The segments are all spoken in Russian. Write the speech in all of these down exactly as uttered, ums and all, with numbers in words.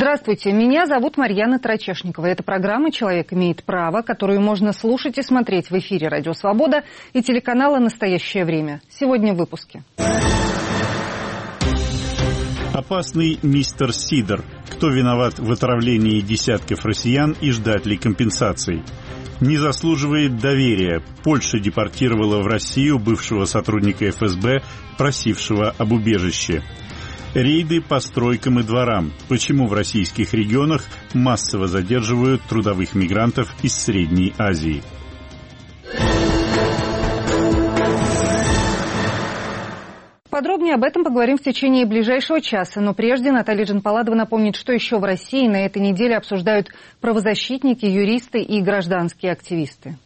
Здравствуйте, меня зовут Марьяна Трачешникова. Это программа «Человек имеет право», которую можно слушать и смотреть в эфире «Радио Свобода» и телеканала «Настоящее время». Сегодня в выпуске. Опасный мистер Сидор. Кто виноват в отравлении десятков россиян и ждать ли компенсаций? Не заслуживает доверия. Польша депортировала в Россию бывшего сотрудника эф эс бэ, просившего об убежище. Рейды по стройкам и дворам. Почему в российских регионах массово задерживают трудовых мигрантов из Средней Азии? Подробнее об этом поговорим в течение ближайшего часа. Но прежде Наталья Джанпаладова напомнит, что еще в России на этой неделе обсуждают правозащитники, юристы и гражданские активисты.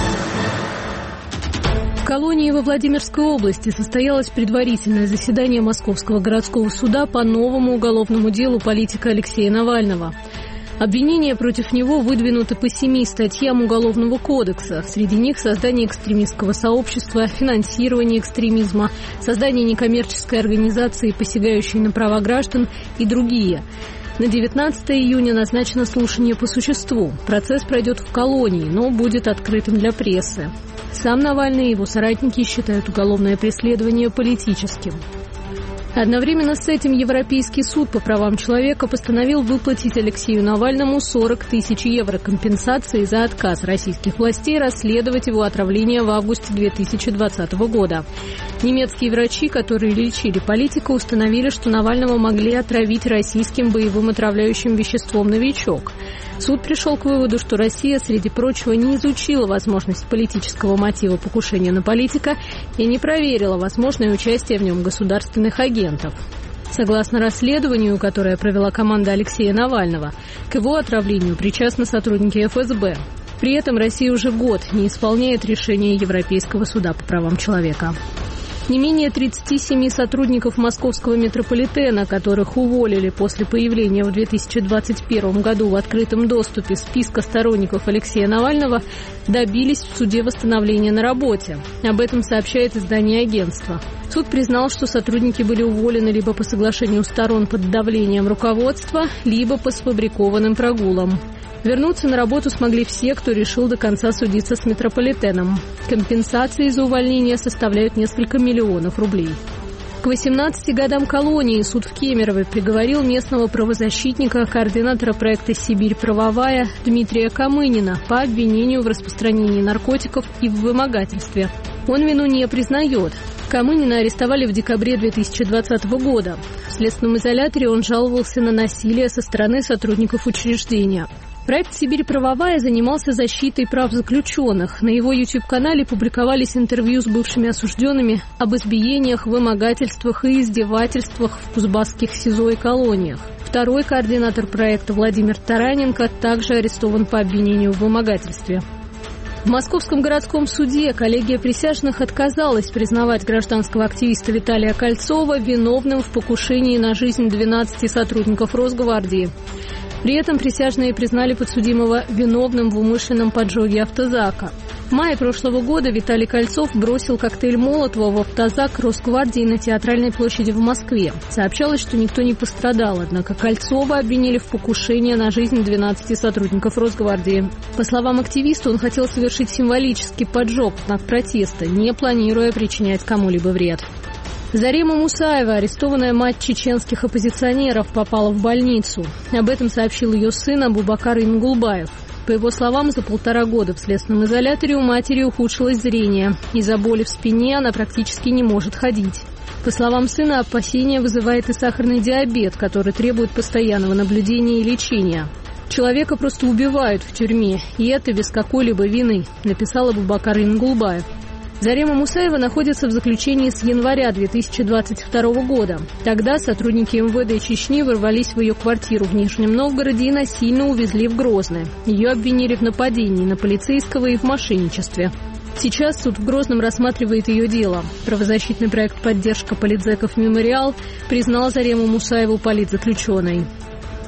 В колонии во Владимирской области состоялось предварительное заседание Московского городского суда по новому уголовному делу политика Алексея Навального. Обвинения против него выдвинуты по семи статьям Уголовного кодекса. Среди них создание экстремистского сообщества, финансирование экстремизма, создание некоммерческой организации, посягающей на права граждан и другие. На девятнадцатое июня назначено слушание по существу. Процесс пройдет в колонии, но будет открытым для прессы. Сам Навальный и его соратники считают уголовное преследование политическим. Одновременно с этим Европейский суд по правам человека постановил выплатить Алексею Навальному сорок тысяч евро компенсации за отказ российских властей расследовать его отравление в августе две тысячи двадцатого года. Немецкие врачи, которые лечили политика, установили, что Навального могли отравить российским боевым отравляющим веществом «Новичок». Суд пришел к выводу, что Россия, среди прочего, не изучила возможность политического мотива покушения на политика и не проверила возможное участие в нем государственных агентов. Согласно расследованию, которое провела команда Алексея Навального, к его отравлению причастны сотрудники эф эс бэ. При этом Россия уже год не исполняет решение Европейского суда по правам человека. Не менее тридцати семи сотрудников московского метрополитена, которых уволили после появления в две тысячи двадцать первом году в открытом доступе списка сторонников Алексея Навального, добились в суде восстановления на работе. Об этом сообщает издание агентства. Суд признал, что сотрудники были уволены либо по соглашению сторон под давлением руководства, либо по сфабрикованным прогулам. Вернуться на работу смогли все, кто решил до конца судиться с метрополитеном. Компенсации за увольнение составляют несколько миллионов рублей. К восемнадцати годам колонии суд в Кемерово приговорил местного правозащитника, координатора проекта «Сибирь правовая» Дмитрия Камынина по обвинению в распространении наркотиков и в вымогательстве. Он вину не признает. Камынина арестовали в декабре две тысячи двадцатого года. В следственном изоляторе он жаловался на насилие со стороны сотрудников учреждения. Проект «Сибирь правовая» занимался защитой прав заключенных. На его YouTube-канале публиковались интервью с бывшими осужденными об избиениях, вымогательствах и издевательствах в кузбасских СИЗО и колониях. Второй координатор проекта Владимир Тараненко также арестован по обвинению в вымогательстве. В Московском городском суде коллегия присяжных отказалась признавать гражданского активиста Виталия Кольцова виновным в покушении на жизнь двенадцати сотрудников Росгвардии. При этом присяжные признали подсудимого виновным в умышленном поджоге автозака. В мае прошлого года Виталий Кольцов бросил коктейль Молотова в автозак Росгвардии на Театральной площади в Москве. Сообщалось, что никто не пострадал, однако Кольцова обвинили в покушении на жизнь двенадцати сотрудников Росгвардии. По словам активиста, он хотел совершить символический поджог в знак протеста, не планируя причинять кому-либо вред. Зарема Мусаева, арестованная мать чеченских оппозиционеров, попала в больницу. Об этом сообщил ее сын Абубакар Ингулбаев. По его словам, за полтора года в следственном изоляторе у матери ухудшилось зрение. Из-за боли в спине она практически не может ходить. По словам сына, опасения вызывает и сахарный диабет, который требует постоянного наблюдения и лечения. Человека просто убивают в тюрьме, и это без какой-либо вины, написал Абубакар Ингулбаев. Зарема Мусаева находится в заключении с января две тысячи двадцать второго года. Тогда сотрудники эм вэ дэ Чечни ворвались в ее квартиру в Нижнем Новгороде и насильно увезли в Грозное. Ее обвинили в нападении на полицейского и в мошенничестве. Сейчас суд в Грозном рассматривает ее дело. Правозащитный проект «Поддержка политзеков Мемориал» признал Зарему Мусаеву политзаключенной.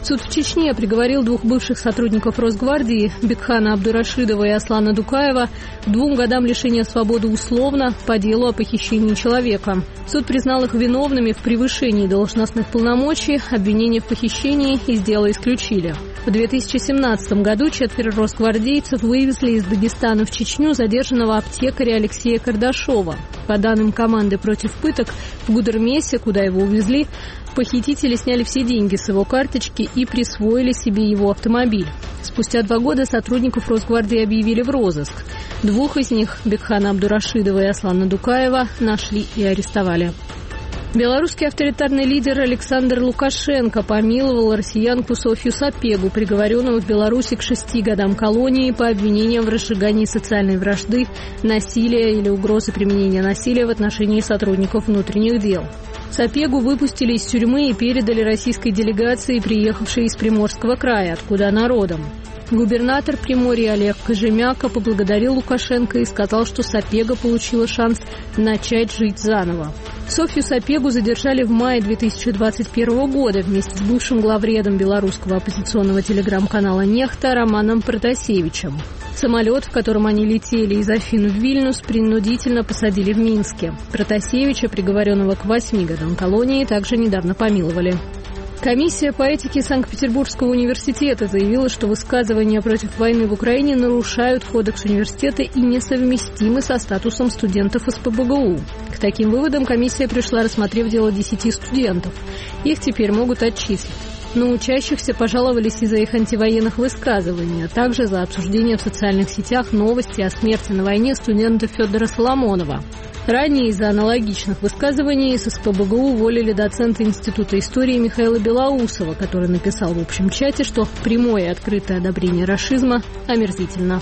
Суд в Чечне приговорил двух бывших сотрудников Росгвардии, Бекхана Абдурашидова и Аслана Дукаева, к двум годам лишения свободы условно по делу о похищении человека. Суд признал их виновными в превышении должностных полномочий, обвинения в похищении из дела исключили. В две тысячи семнадцатом году четверо росгвардейцев вывезли из Дагестана в Чечню задержанного аптекаря Алексея Кардашова. По данным команды против пыток, в Гудермесе, куда его увезли, похитители сняли все деньги с его карточки и присвоили себе его автомобиль. Спустя два года сотрудников Росгвардии объявили в розыск. Двух из них, Бекхана Абдурашидова и Аслана Дукаева, нашли и арестовали. Белорусский авторитарный лидер Александр Лукашенко помиловал россиянку Софью Сапегу, приговоренную в Беларуси к шести годам колонии по обвинениям в разжигании социальной вражды, насилия или угрозы применения насилия в отношении сотрудников внутренних дел. Сапегу выпустили из тюрьмы и передали российской делегации, приехавшей из Приморского края, откуда она родом. Губернатор Приморья Олег Кожемяка поблагодарил Лукашенко и сказал, что Сапега получила шанс начать жить заново. Софью Сапегу задержали в мае две тысячи двадцать первого года вместе с бывшим главредом белорусского оппозиционного телеграм-канала «Нехта» Романом Протасевичем. Самолет, в котором они летели из Афин в Вильнюс, принудительно посадили в Минске. Протасевича, приговоренного к восьми годам колонии, также недавно помиловали. Комиссия по этике Санкт-Петербургского университета заявила, что высказывания против войны в Украине нарушают кодекс университета и несовместимы со статусом студентов эс пэ бэ гэ у. К таким выводам комиссия пришла, рассмотрев дело десяти студентов. Их теперь могут отчислить. На учащихся пожаловались из-за их антивоенных высказываний, а также за обсуждение в социальных сетях новости о смерти на войне студента Федора Соломонова. Ранее из-за аналогичных высказываний из эс пэ бэ гэ у уволили доцента Института истории Михаила Белоусова, который написал в общем чате, что прямое и открытое одобрение рашизма омерзительно.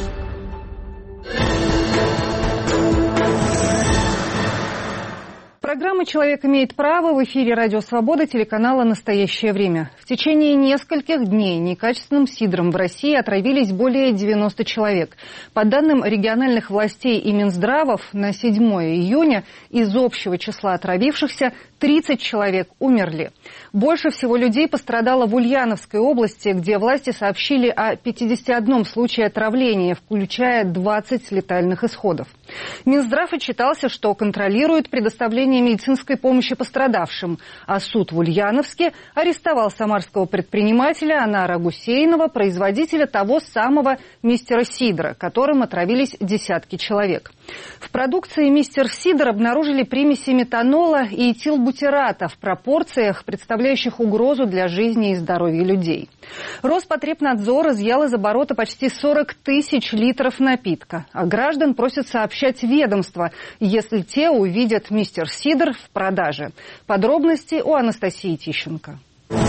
Программа «Человек имеет право» в эфире «Радио Свобода» телеканала «Настоящее время». В течение нескольких дней некачественным сидром в России отравились более девяноста человек. По данным региональных властей и Минздравов, на седьмое июня из общего числа отравившихся тридцать человек умерли. Больше всего людей пострадало в Ульяновской области, где власти сообщили о пятидесяти одном случае отравления, включая двадцать летальных исходов. Минздрав отчитался, что контролирует предоставление медицинской помощи пострадавшим, а суд в Ульяновске арестовал самарского предпринимателя Анара Гусейнова, производителя того самого мистера Сидра, которым отравились десятки человек. В продукции мистер Сидр обнаружили примеси метанола и этилбутирата в пропорциях, представляющих угрозу для жизни и здоровья людей. Роспотребнадзор изъял из оборота почти сорок тысяч литров напитка, а граждан просят сообщать ведомство, если те увидят мистер Сидр в продаже. Подробности у Анастасии Тищенко.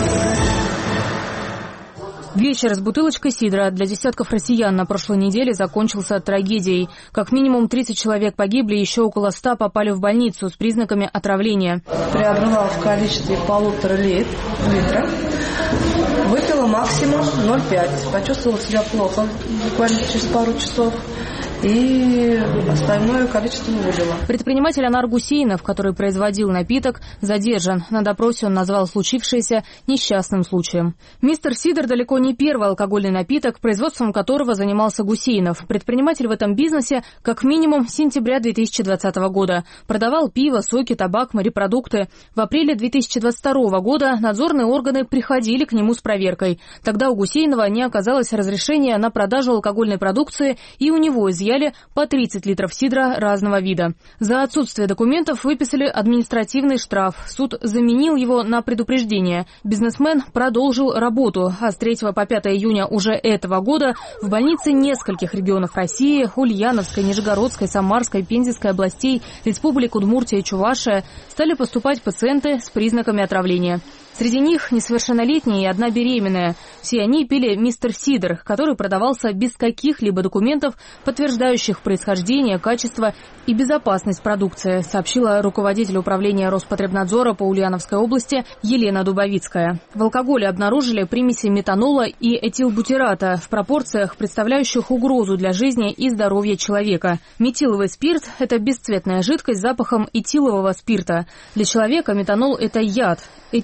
Вечер с бутылочкой сидра для десятков россиян на прошлой неделе закончился трагедией. Как минимум тридцать человек погибли, еще около ста попали в больницу с признаками отравления. Приобрела в количестве полутора лит, литра. Выпила максимум ноль целых пять десятых. Почувствовала себя плохо буквально через пару часов. И остальное количество вылила. Предприниматель Анар Гусейнов, который производил напиток, задержан. На допросе он назвал случившееся несчастным случаем. Мистер Сидр далеко не первый алкогольный напиток, производством которого занимался Гусейнов. Предприниматель в этом бизнесе как минимум с сентября две тысячи двадцатого года. Продавал пиво, соки, табак, морепродукты. В апреле две тысячи двадцать второго года надзорные органы приходили к нему с проверкой. Тогда у Гусейнова не оказалось разрешения на продажу алкогольной продукции, и у него изъяли по тридцать литров сидра разного вида. За отсутствие документов выписали административный штраф. Суд заменил его на предупреждение. Бизнесмен продолжил работу, а с третьего по пятое июня уже этого года в больнице нескольких регионов России – Ульяновской, Нижегородской, Самарской, Пензенской областей, Республик Удмуртия и Чувашия – стали поступать пациенты с признаками отравления. Среди них несовершеннолетние и одна беременная. Все они пили мистер Сидр, который продавался без каких-либо документов, подтверждающих происхождение, качество и безопасность продукции, сообщила руководитель управления Роспотребнадзора по Ульяновской области Елена Дубовицкая. В алкоголе обнаружили примеси метанола и этилбутирата в пропорциях, представляющих угрозу для жизни и здоровья человека. Метиловый спирт – это бесцветная жидкость с запахом этилового спирта. Для человека метанол – это яд. Этилбутират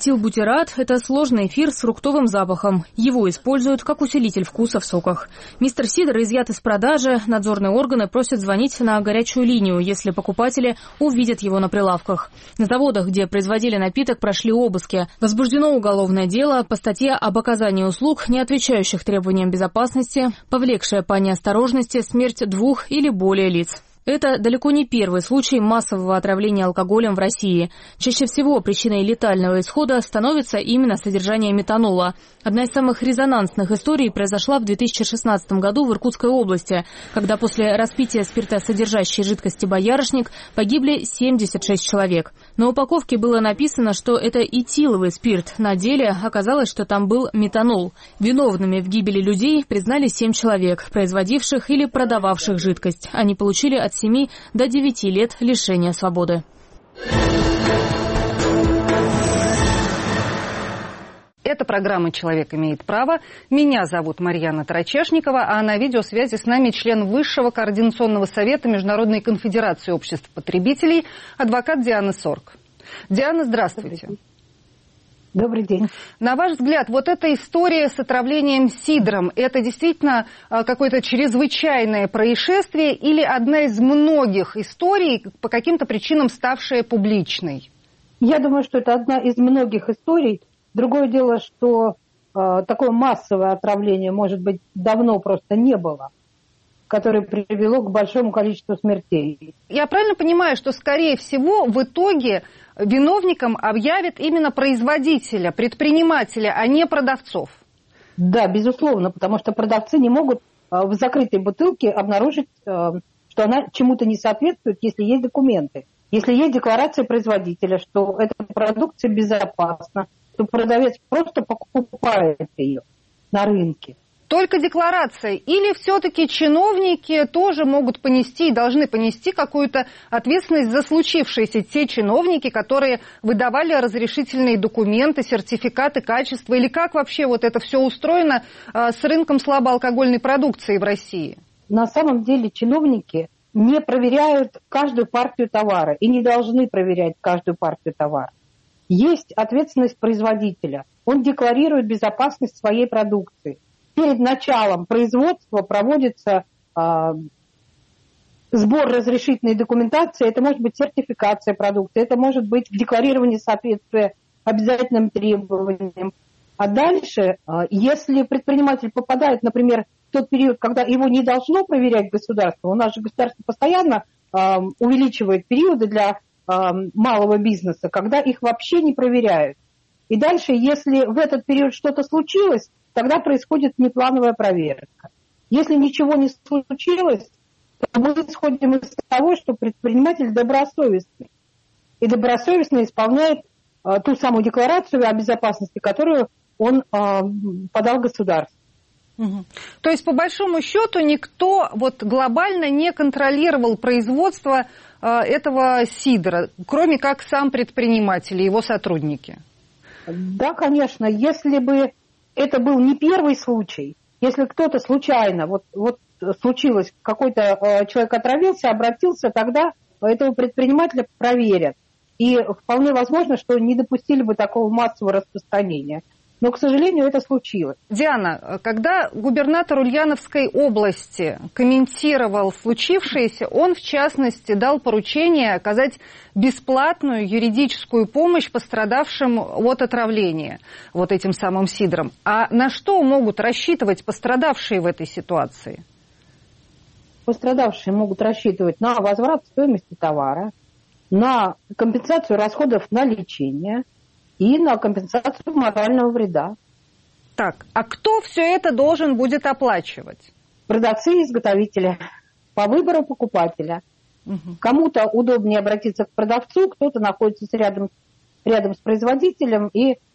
Глиферат – это сложный эфир с фруктовым запахом. Его используют как усилитель вкуса в соках. Мистер Сидр изъят из продажи. Надзорные органы просят звонить на горячую линию, если покупатели увидят его на прилавках. На заводах, где производили напиток, прошли обыски. Возбуждено уголовное дело по статье об оказании услуг, не отвечающих требованиям безопасности, повлекшее по неосторожности смерть двух или более лиц. Это далеко не первый случай массового отравления алкоголем в России. Чаще всего причиной летального исхода становится именно содержание метанола. Одна из самых резонансных историй произошла в две тысячи шестнадцатом году в Иркутской области, когда после распития спиртосодержащей жидкости «Боярышник» погибли семьдесят шесть человек. На упаковке было написано, что это этиловый спирт. На деле оказалось, что там был метанол. Виновными в гибели людей признали семь человек, производивших или продававших жидкость. Они получили от семи до девяти лет лишения свободы. Это программа «Человек имеет право». Меня зовут Марьяна Тарачешникова, а на видеосвязи с нами член Высшего координационного совета Международной конфедерации обществ потребителей, адвокат Диана Сорк. Диана, здравствуйте. Добрый день. На ваш взгляд, вот эта история с отравлением сидром, это действительно какое-то чрезвычайное происшествие или одна из многих историй, по каким-то причинам ставшая публичной? Я думаю, что это одна из многих историй. Другое дело, что э, такое массовое отравление, может быть, давно просто не было, которое привело к большому количеству смертей. Я правильно понимаю, что, скорее всего, в итоге виновником объявят именно производителя, предпринимателя, а не продавцов? Да, безусловно, потому что продавцы не могут э, в закрытой бутылке обнаружить, э, что она чему-то не соответствует, если есть документы. Если есть декларация производителя, что эта продукция безопасна, то продавец просто покупает ее на рынке. Только декларация? Или все-таки чиновники тоже могут понести и должны понести какую-то ответственность за случившееся? Те чиновники, которые выдавали разрешительные документы, сертификаты качества? Или как вообще вот это все устроено а, с рынком слабоалкогольной продукции в России? На самом деле чиновники не проверяют каждую партию товара и не должны проверять каждую партию товара. Есть ответственность производителя. Он декларирует безопасность своей продукции. Перед началом производства проводится э, сбор разрешительной документации. Это может быть сертификация продукции, это может быть декларирование соответствия обязательным требованиям. А дальше, э, если предприниматель попадает, например, в тот период, когда его не должно проверять государство, у нас же государство постоянно э, увеличивает периоды для малого бизнеса, когда их вообще не проверяют. И дальше, если в этот период что-то случилось, тогда происходит внеплановая проверка. Если ничего не случилось, то мы исходим из того, что предприниматель добросовестный. И добросовестно исполняет а, ту самую декларацию о безопасности, которую он а, подал государству. Угу. То есть, по большому счету, никто вот глобально не контролировал производство э, этого сидра, кроме как сам предприниматель и его сотрудники? Да, конечно. Если бы это был не первый случай, если кто-то случайно, вот, вот случилось, какой-то э, человек отравился, обратился, тогда этого предпринимателя проверят. И вполне возможно, что не допустили бы такого массового распространения. Но, к сожалению, это случилось. Диана, когда губернатор Ульяновской области комментировал случившееся, он, в частности, дал поручение оказать бесплатную юридическую помощь пострадавшим от отравления вот этим самым сидром. А на что могут рассчитывать пострадавшие в этой ситуации? Пострадавшие могут рассчитывать на возврат стоимости товара, на компенсацию расходов на лечение и на компенсацию морального вреда. Так, а кто все это должен будет оплачивать? Продавцы и изготовители по выбору покупателя. Угу. Кому-то удобнее обратиться к продавцу, кто-то находится рядом, рядом с производителем и э,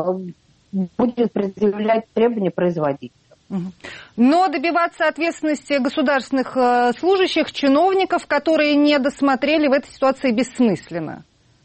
будет предъявлять требования производителя. Угу. Но добиваться ответственности государственных э, служащих, чиновников, которые не досмотрели, в этой ситуации бессмысленно.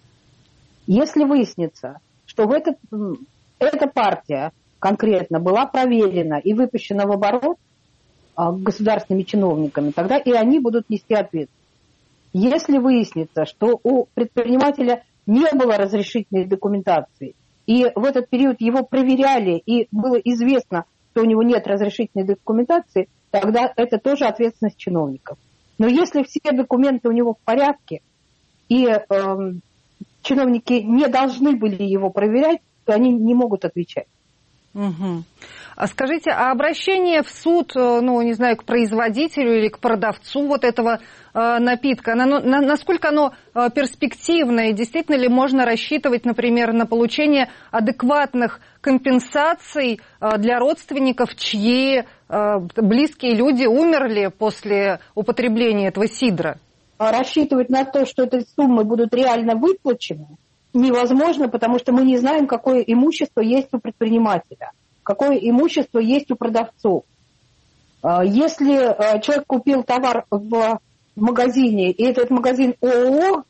Если выяснится, что в этот, эта партия конкретно была проверена и выпущена в оборот а, государственными чиновниками, тогда и они будут нести ответственность. Если выяснится, что у предпринимателя не было разрешительной документации, и в этот период его проверяли, и было известно, что у него нет разрешительной документации, тогда это тоже ответственность чиновников. Но если все документы у него в порядке, и э, чиновники не должны были его проверять, то они не могут отвечать. Угу. А скажите, а обращение в суд, ну, не знаю, к производителю или к продавцу вот этого э, напитка, оно, на, насколько оно э, перспективно, и действительно ли можно рассчитывать, например, на получение адекватных компенсаций э, для родственников, чьи э, близкие люди умерли после употребления этого сидра? Рассчитывать на то, что эти суммы будут реально выплачены, невозможно, потому что мы не знаем, какое имущество есть у предпринимателя, какое имущество есть у продавцов. Если человек купил товар в магазине, и этот магазин ООО,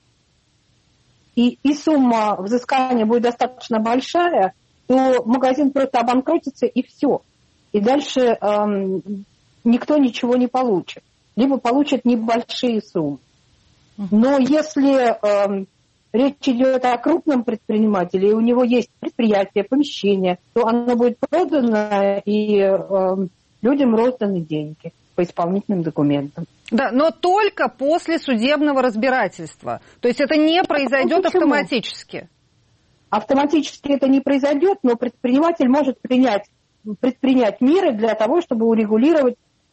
и, и сумма взыскания будет достаточно большая, то магазин просто обанкротится, и все. И дальше эм, никто ничего не получит. Либо получит небольшие суммы. Но если эм, речь идет о крупном предпринимателе, и у него есть предприятие, помещение, то оно будет продано, и э, людям розданы деньги по исполнительным документам. Да, но только после судебного разбирательства. То есть это не произойдет автоматически. Автоматически это не произойдет, но предприниматель может принять, предпринять меры для того, чтобы урегулировать, э,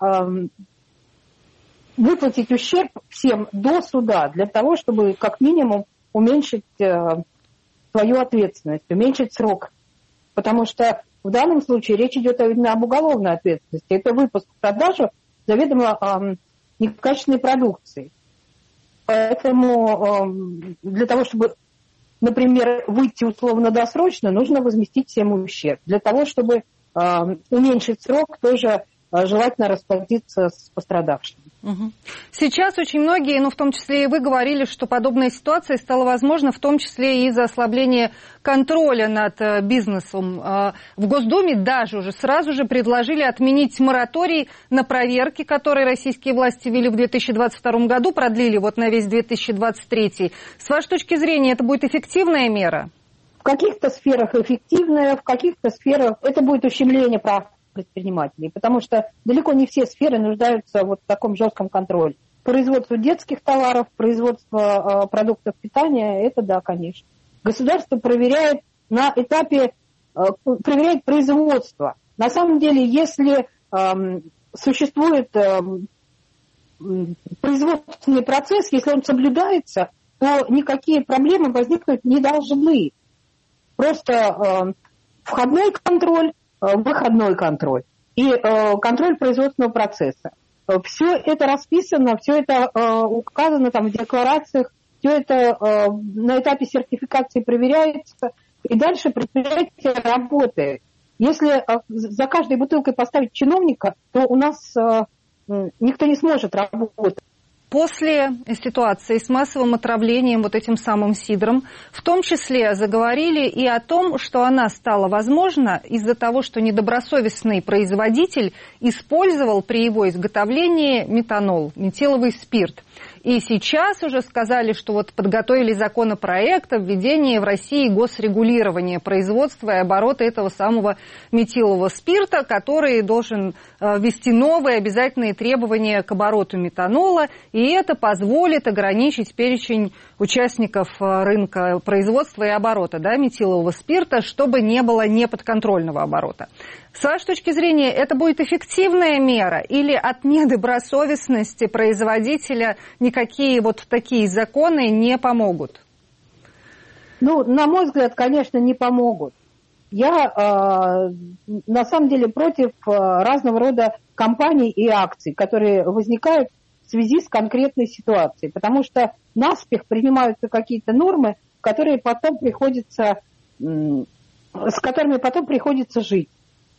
выплатить ущерб всем до суда, для того, чтобы как минимум уменьшить э, свою ответственность, уменьшить срок. Потому что в данном случае речь идет именно об уголовной ответственности. Это выпуск в продажу заведомо э, некачественной продукции. Поэтому э, для того, чтобы, например, выйти условно-досрочно, нужно возместить всем ущерб. Для того, чтобы э, уменьшить срок, тоже э, желательно расплатиться с пострадавшим. Угу. Сейчас очень многие, ну в том числе и вы, говорили, что подобная ситуация стала возможна в том числе и из-за ослабления контроля над э, бизнесом. Э, в Госдуме даже уже сразу же предложили отменить мораторий на проверки, которые российские власти ввели в две тысячи двадцать втором году, продлили вот на весь две тысячи двадцать третий. С вашей точки зрения, это будет эффективная мера? В каких-то сферах эффективная, в каких-то сферах это будет ущемление прав предпринимателей, потому что далеко не все сферы нуждаются вот в таком жестком контроле. Производство детских товаров, производство э, продуктов питания, это да, конечно. Государство проверяет на этапе, э, проверяет производство. На самом деле, если э, существует э, производственный процесс, если он соблюдается, то никакие проблемы возникнуть не должны. Просто э, входной контроль, выходной контроль и э, контроль производственного процесса. Все это расписано, все это э, указано там в декларациях, все это э, на этапе сертификации проверяется, и дальше предприятие работает. Если э, за каждой бутылкой поставить чиновника, то у нас э, никто не сможет работать. После ситуации с массовым отравлением вот этим самым сидром, в том числе заговорили и о том, что она стала возможна из-за того, что недобросовестный производитель использовал при его изготовлении метанол, метиловый спирт. И сейчас уже сказали, что вот подготовили законопроект о введении в России госрегулирования производства и оборота этого самого метилового спирта, который должен ввести новые обязательные требования к обороту метанола, и это позволит ограничить перечень участников рынка производства и оборота, да, метилового спирта, чтобы не было неподконтрольного оборота. С вашей точки зрения, это будет эффективная мера или от недобросовестности производителя никакие вот такие законы не помогут? Ну, на мой взгляд, конечно, не помогут. Я э, на самом деле против э, разного рода кампаний и акций, которые возникают в связи с конкретной ситуацией, потому что наспех принимаются какие-то нормы, которые потом приходится, э, с которыми потом приходится жить.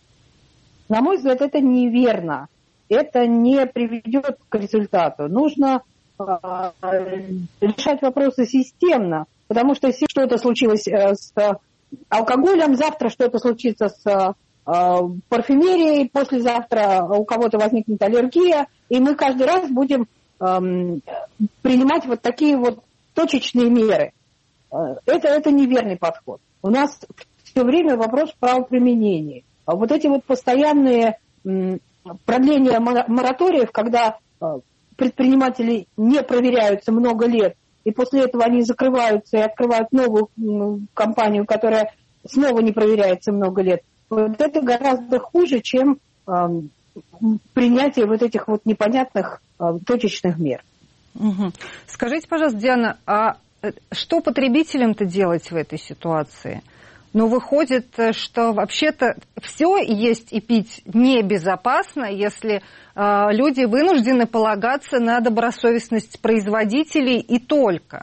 На мой взгляд, это неверно. Это не приведет к результату. Нужно э, решать вопросы системно, потому что если что-то случилось э, с алкоголем, завтра что-то случится с э, парфюмерией, послезавтра у кого-то возникнет аллергия, и мы каждый раз будем э, принимать вот такие вот точечные меры. Это, это неверный подход. У нас все время вопрос правоприменения. А вот эти вот постоянные продления мораториев, когда предприниматели не проверяются много лет, и после этого они закрываются и открывают новую компанию, которая снова не проверяется много лет. Вот это гораздо хуже, чем э, принятие вот этих вот непонятных э, точечных мер. Угу. Скажите, пожалуйста, Диана, а что потребителям-то делать в этой ситуации? Ну, выходит, что вообще-то все есть и пить небезопасно, если э, люди вынуждены полагаться на добросовестность производителей и только.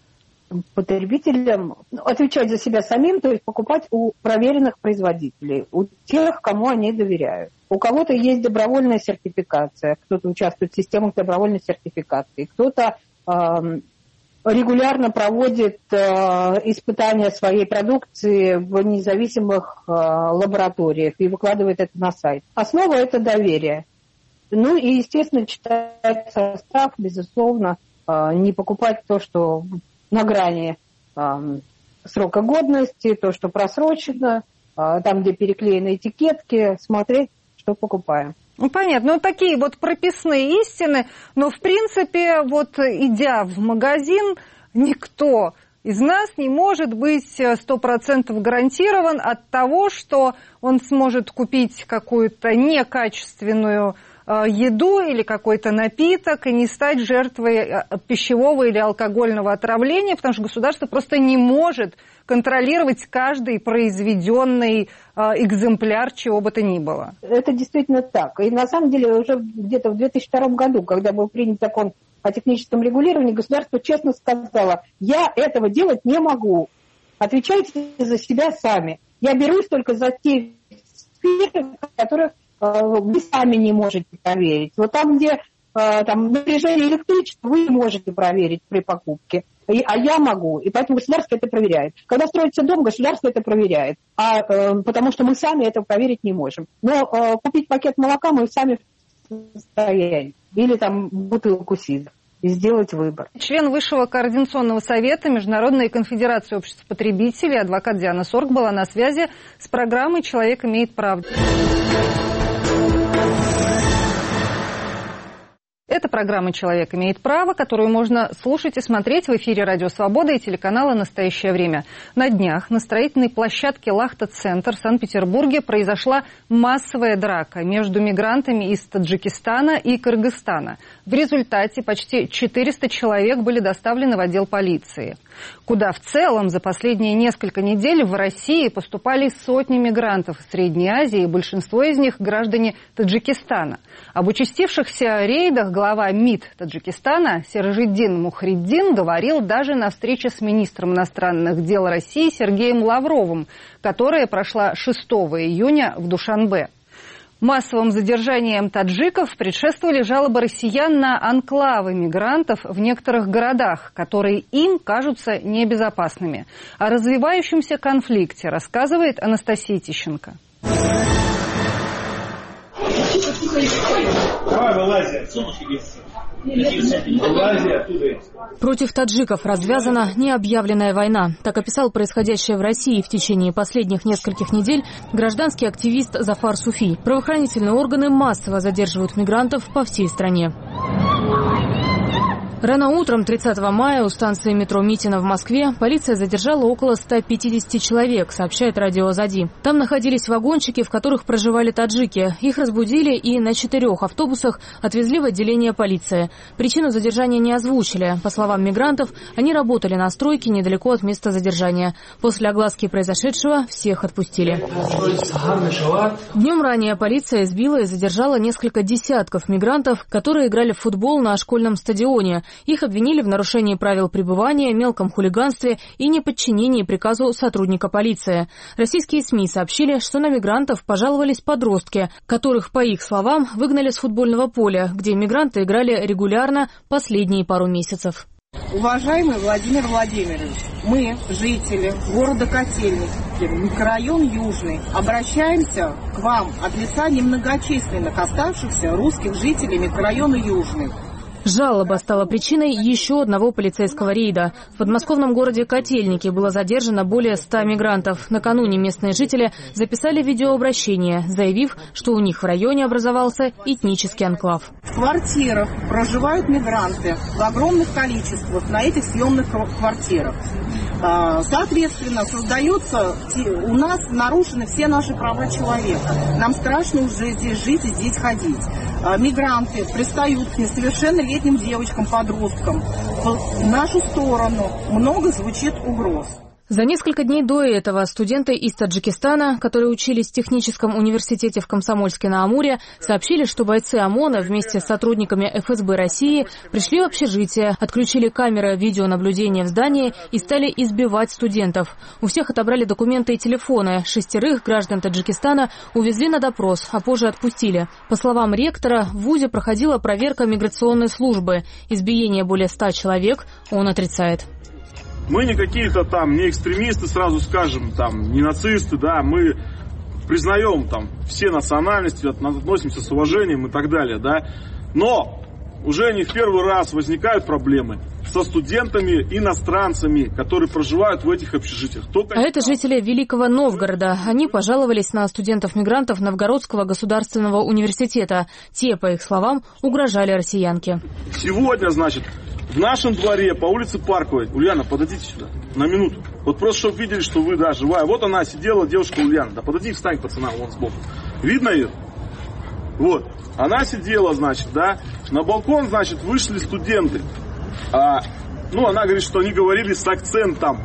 Потребителям отвечать за себя самим, то есть покупать у проверенных производителей, у тех, кому они доверяют. У кого-то есть добровольная сертификация, кто-то участвует в системах добровольной сертификации, кто-то э, регулярно проводит э, испытания своей продукции в независимых э, лабораториях и выкладывает это на сайт. Основа – это доверие. Ну и, естественно, читать состав, безусловно, э, не покупать то, что на грани э, срока годности, то, что просрочено, э, там, где переклеены этикетки, смотреть, что покупаем. Ну, понятно. Ну, такие вот прописные истины, но, в принципе, вот идя в магазин, никто из нас не может быть сто процентов гарантирован от того, что он сможет купить какую-то некачественную еду или какой-то напиток и не стать жертвой пищевого или алкогольного отравления, потому что государство просто не может контролировать каждый произведенный экземпляр чего бы то ни было. Это действительно так. И на самом деле уже где-то в две тысячи втором году, когда был принят закон о техническом регулировании, государство честно сказало: я этого делать не могу. Отвечайте за себя сами. Я берусь только за те сферы, которых вы сами не можете проверить. Вот там, где там, напряжение электричества, вы можете проверить при покупке, а я могу, и поэтому государство это проверяет. Когда строится дом, государство это проверяет, а, э, потому что мы сами это проверить не можем. Но э, купить пакет молока мы сами в состоянии, или там бутылку сидра, и сделать выбор. Член Высшего координационного совета Международной конфедерации обществ потребителей, адвокат Диана Сорг, была на связи с программой «Человек имеет право». Это программа «Человек имеет право», которую можно слушать и смотреть в эфире «Радио Свобода» и телеканала «Настоящее время». На днях на строительной площадке «Лахта-центр» в Санкт-Петербурге произошла массовая драка между мигрантами из Таджикистана и Кыргызстана. В результате почти четыреста человек были доставлены в отдел полиции, куда в целом за последние несколько недель в России поступали сотни мигрантов из Средней Азии, и большинство из них граждане Таджикистана. Об участившихся рейдах глава МИД Таджикистана Сиражиддин Мухриддин говорил даже на встрече с министром иностранных дел России Сергеем Лавровым, которая прошла шестого июня в Душанбе. Массовым задержаниям таджиков предшествовали жалобы россиян на анклавы мигрантов в некоторых городах, которые им кажутся небезопасными. О развивающемся конфликте рассказывает Анастасия Тищенко. Давай, вылази, сумочки есть. Против таджиков развязана необъявленная война. Так описал происходящее в России в течение последних нескольких недель гражданский активист Зафар Суфи. Правоохранительные органы массово задерживают мигрантов по всей стране. Рано утром тридцатого мая у станции метро Митина в Москве полиция задержала около ста пятидесяти человек, сообщает радио «Азади». Там находились вагончики, в которых проживали таджики. Их разбудили и на четырех автобусах отвезли в отделение полиции. Причину задержания не озвучили. По словам мигрантов, они работали на стройке недалеко от места задержания. После огласки произошедшего всех отпустили. Днем ранее полиция избила и задержала несколько десятков мигрантов, которые играли в футбол на школьном стадионе. Их обвинили в нарушении правил пребывания, мелком хулиганстве и неподчинении приказу сотрудника полиции. Российские СМИ сообщили, что на мигрантов пожаловались подростки, которых, по их словам, выгнали с футбольного поля, где мигранты играли регулярно последние пару месяцев. Уважаемый Владимир Владимирович, мы, жители города Котельники, микрорайон Южный, обращаемся к вам от лица немногочисленных оставшихся русских жителей микрорайона Южный. Жалоба стала причиной еще одного полицейского рейда. В подмосковном городе Котельники было задержано более ста мигрантов. Накануне местные жители записали видеообращение, заявив, что у них в районе образовался этнический анклав. В квартирах проживают мигранты в огромных количествах на этих съемных квартирах. Соответственно, создается, у нас нарушены все наши права человека. Нам страшно уже здесь жить и здесь ходить. Мигранты пристают к несовершеннолетним девочкам, подросткам. В нашу сторону много звучит угроз. За несколько дней до этого студенты из Таджикистана, которые учились в техническом университете в Комсомольске-на-Амуре, сообщили, что бойцы ОМОНа вместе с сотрудниками эф эс бэ России пришли в общежитие, отключили камеры видеонаблюдения в здании и стали избивать студентов. У всех отобрали документы и телефоны. Шестерых граждан Таджикистана увезли на допрос, а позже отпустили. По словам ректора, в вузе проходила проверка миграционной службы. Избиение более ста человек он отрицает. Мы не какие-то там, не экстремисты, сразу скажем, там, не нацисты, да, мы признаем там все национальности, относимся с уважением и так далее, да. Но уже не в первый раз возникают проблемы со студентами-иностранцами, которые проживают в этих общежитиях. Только... А это жители Великого Новгорода. Они пожаловались на студентов-мигрантов Новгородского государственного университета. Те, по их словам, угрожали россиянке. Сегодня, значит, в нашем дворе по улице Парковой. Ульяна, подойдите сюда на минуту. Вот просто, чтобы видели, что вы, да, живая. Вот она сидела, девушка Ульяна. Да подойди, встань, пацана, вон сбоку. Видно ее? Вот. Она сидела, значит, да. На балкон, значит, вышли студенты. А, ну, она говорит, что они говорили с акцентом.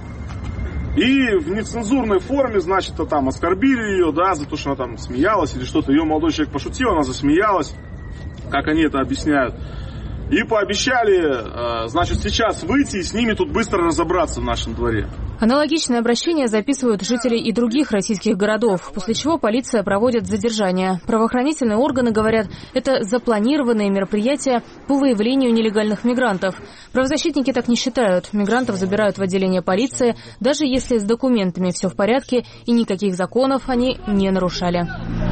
И в нецензурной форме, значит, там оскорбили ее, да, за то, что она там смеялась или что-то. Ее молодой человек пошутил, она засмеялась. Как они это объясняют. И пообещали, значит, сейчас выйти и с ними тут быстро разобраться в нашем дворе. Аналогичное обращение записывают жители и других российских городов, после чего полиция проводит задержания. Правоохранительные органы говорят, это запланированные мероприятия по выявлению нелегальных мигрантов. Правозащитники так не считают. Мигрантов забирают в отделение полиции, даже если с документами все в порядке и никаких законов они не нарушали.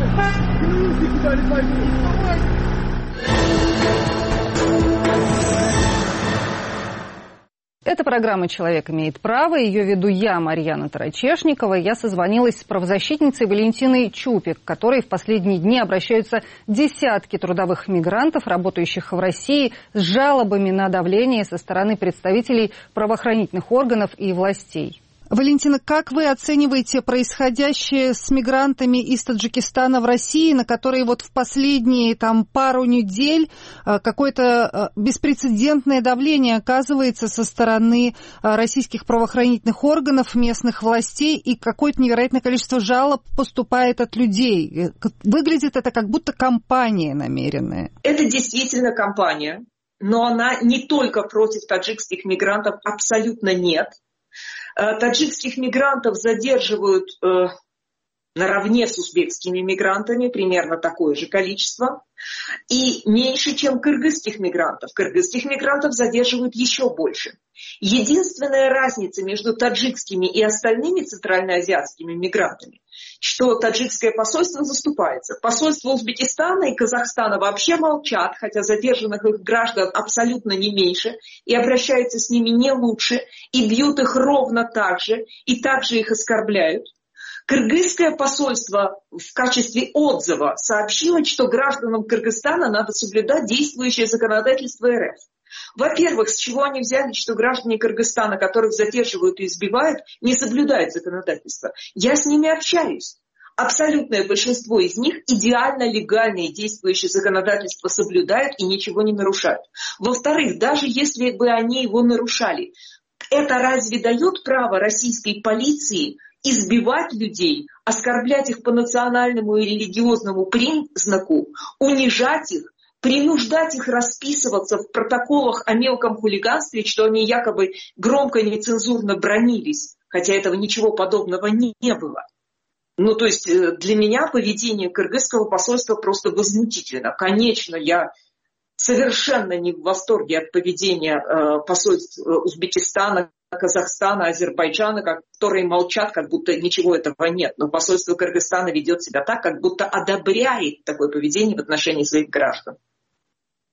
Это программа «Человек имеет право». Ее веду я, Марьяна Тарачешникова. Я созвонилась с правозащитницей Валентиной Чупик, к которой в последние дни обращаются десятки трудовых мигрантов, работающих в России, с жалобами на давление со стороны представителей правоохранительных органов и властей. Валентина, как вы оцениваете происходящее с мигрантами из Таджикистана в России, на которые вот в последние там, пару недель какое-то беспрецедентное давление оказывается со стороны российских правоохранительных органов, местных властей, и какое-то невероятное количество жалоб поступает от людей? Выглядит это как будто кампания намеренная. Это действительно кампания, но она не только против таджикских мигрантов, абсолютно нет. Таджикских мигрантов задерживают э, наравне с узбекскими мигрантами, примерно такое же количество, и меньше, чем кыргызских мигрантов. Кыргызских мигрантов задерживают еще больше. Единственная разница между таджикскими и остальными центральноазиатскими мигрантами, что таджикское посольство заступается. Посольства Узбекистана и Казахстана вообще молчат, хотя задержанных их граждан абсолютно не меньше, и обращаются с ними не лучше, и бьют их ровно так же, и также их оскорбляют. Кыргызское посольство в качестве отзыва сообщило, что гражданам Кыргызстана надо соблюдать действующее законодательство эр эф. Во-первых, с чего они взяли, что граждане Кыргызстана, которых задерживают и избивают, не соблюдают законодательство? Я с ними общаюсь. Абсолютное большинство из них идеально легальное действующее законодательство соблюдают и ничего не нарушают. Во-вторых, даже если бы они его нарушали, это разве дает право российской полиции избивать людей, оскорблять их по национальному и религиозному признаку, унижать их, принуждать их расписываться в протоколах о мелком хулиганстве, что они якобы громко и нецензурно бранились, хотя этого ничего подобного не, не было. Ну, то есть для меня поведение кыргызского посольства просто возмутительно. Конечно, я совершенно не в восторге от поведения э, посольств Узбекистана, Казахстана, Азербайджана, которые молчат, как будто ничего этого нет. Но посольство Кыргызстана ведет себя так, как будто одобряет такое поведение в отношении своих граждан.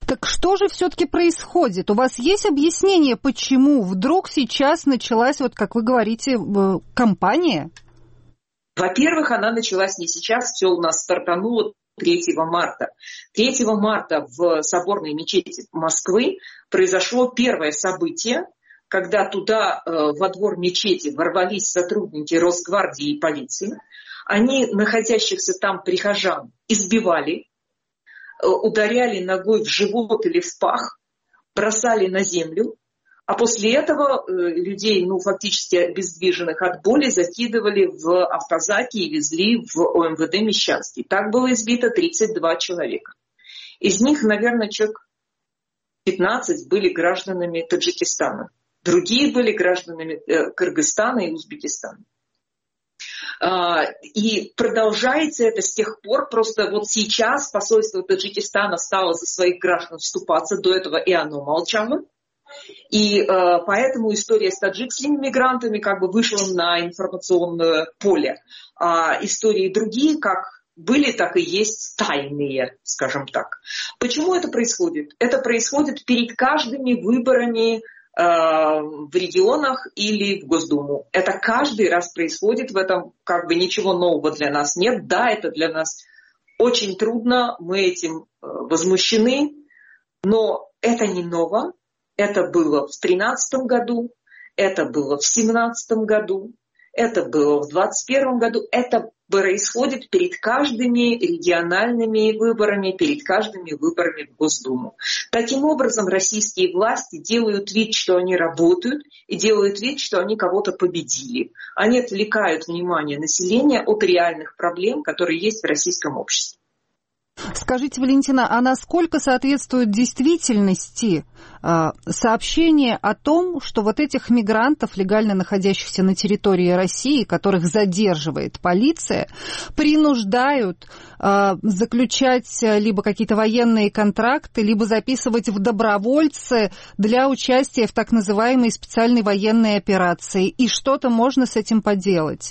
Так что же все-таки происходит? У вас есть объяснение, почему вдруг сейчас началась, вот как вы говорите, кампания? Во-первых, она началась не сейчас, все у нас стартануло третьего марта. третьего марта в соборной мечети Москвы произошло первое событие, когда туда, во двор мечети, ворвались сотрудники Росгвардии и полиции. Они находящихся там прихожан избивали, ударяли ногой в живот или в пах, бросали на землю, а после этого людей, ну, фактически обездвиженных от боли, закидывали в автозаки и везли в ОМВД Мещанский. Так было избито тридцать два человека. Из них, наверное, человек пятнадцать были гражданами Таджикистана. Другие были гражданами Кыргызстана и Узбекистана. И продолжается это с тех пор, просто вот сейчас посольство Таджикистана стало за своих граждан вступаться, до этого и оно молчало. И поэтому история с таджикскими мигрантами как бы вышла на информационное поле. А истории другие, как были, так и есть тайные, скажем так. Почему это происходит? Это происходит перед каждыми выборами в регионах или в Госдуму. Это каждый раз происходит, в этом как бы ничего нового для нас нет. Да, это для нас очень трудно, мы этим возмущены, но это не ново. Это было в тринадцатом году, это было в семнадцатом году, это было в двадцать первом году. Это происходит перед каждыми региональными выборами, перед каждыми выборами в Госдуму. Таким образом, российские власти делают вид, что они работают, и делают вид, что они кого-то победили. Они отвлекают внимание населения от реальных проблем, которые есть в российском обществе. Скажите, Валентина, а насколько соответствует действительности э, сообщение о том, что вот этих мигрантов, легально находящихся на территории России, которых задерживает полиция, принуждают э, заключать либо какие-то военные контракты, либо записывать в добровольцы для участия в так называемой специальной военной операции? И что-то можно с этим поделать?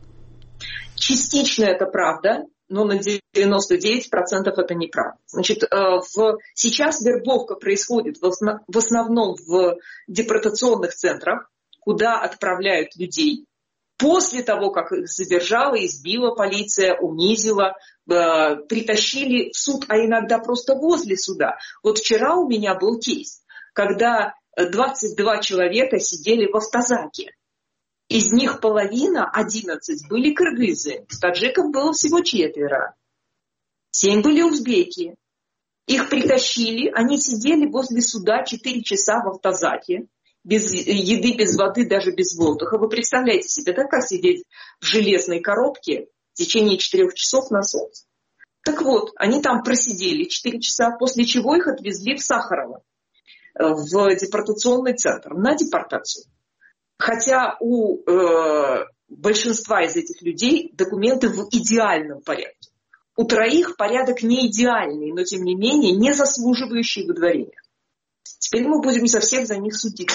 Частично это правда. Но на девяносто девять процентов это неправда. Значит, в, сейчас вербовка происходит в, основ, в основном в депортационных центрах, куда отправляют людей после того, как их задержала, избила полиция, унизила, э, притащили в суд, а иногда просто возле суда. Вот вчера у меня был кейс, когда двадцать два человека сидели в автозаке. Из них половина, одиннадцать, были кыргызы. Таджиков было всего четверо. Семь были узбеки. Их притащили, они сидели возле суда четыре часа в автозаке. Без еды, без воды, даже без воздуха. Вы представляете себе, да, как сидеть в железной коробке в течение четырех часов на солнце? Так вот, они там просидели четыре часа, после чего их отвезли в Сахарово, в депортационный центр, на депортацию. Хотя у э, большинства из этих людей документы в идеальном порядке. У троих порядок не идеальный, но тем не менее не заслуживающий выдворения. Теперь мы будем со всех за них судить.